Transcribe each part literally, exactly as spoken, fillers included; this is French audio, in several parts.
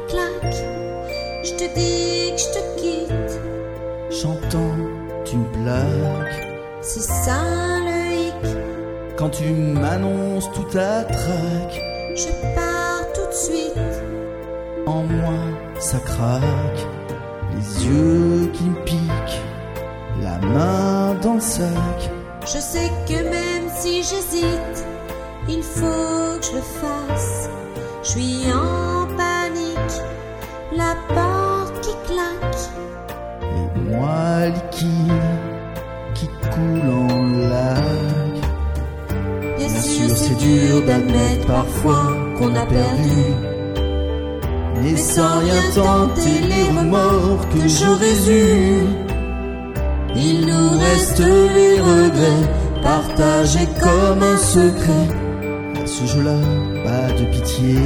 claque. Je te dis que je te quitte. Chantant, tu me plaques. C'est ça le hic. Quand tu m'annonces tout à traque, je pars tout de suite. En moi, ça craque. Les yeux qui me piquent, la main dans le sac. Je sais que même si j'hésite, il faut que je le fasse. Je suis en panique, la porte qui claque. Et moi liquide, qui coule en lac. Bien, Bien sûr c'est dur d'admettre parfois qu'on a perdu, mais sans rien tenter les remords que j'aurais eus. Il nous reste les regrets, partagés comme un secret. À ce jeu-là, pas de pitié.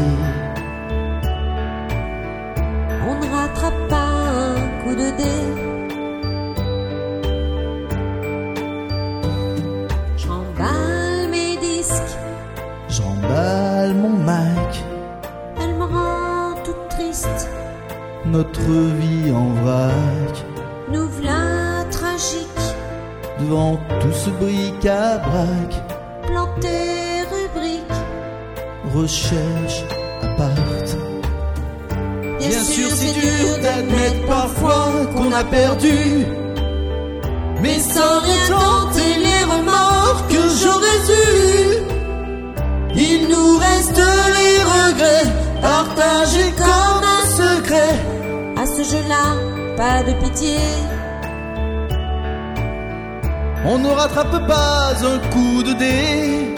On ne rattrape pas un coup de dé. J'emballe mes disques, j'emballe mon Mac. Elle me rend toute triste. Notre vie en vrac. Nous v'là tragique. Devant tout ce bric-à-brac. Planté rubrique. Recherche appart. Bien, Bien sûr c'est dur d'admettre parfois qu'on a perdu, mais sans rien tenter les remords que j'aurais eus. Il nous reste les regrets, partagés comme un secret. À ce jeu-là, pas de pitié. On ne rattrape pas un coup de dé.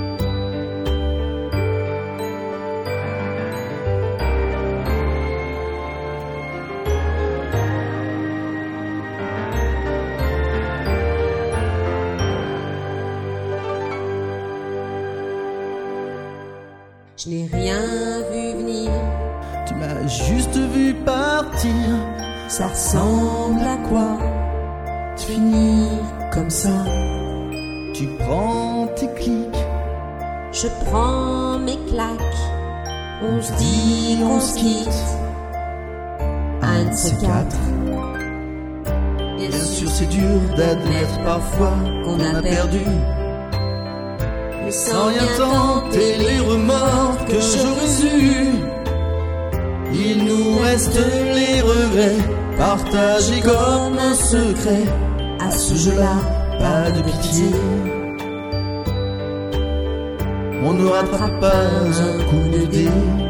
Je n'ai rien vu venir. Tu m'as juste vu partir. Ça ressemble à quoi? Finir comme ça. Tu prends tes clics, je prends mes claques. On se dit qu'on se quitte. Un de ces quatre. Bien sûr c'est dur d'admettre parfois qu'on a perdu, mais sans rien tenter les remords que j'aurais eus. Il nous reste les regrets, partagés comme un secret. À ce jeu-là, pas de pitié. On ne rattrape pas un coup de dé.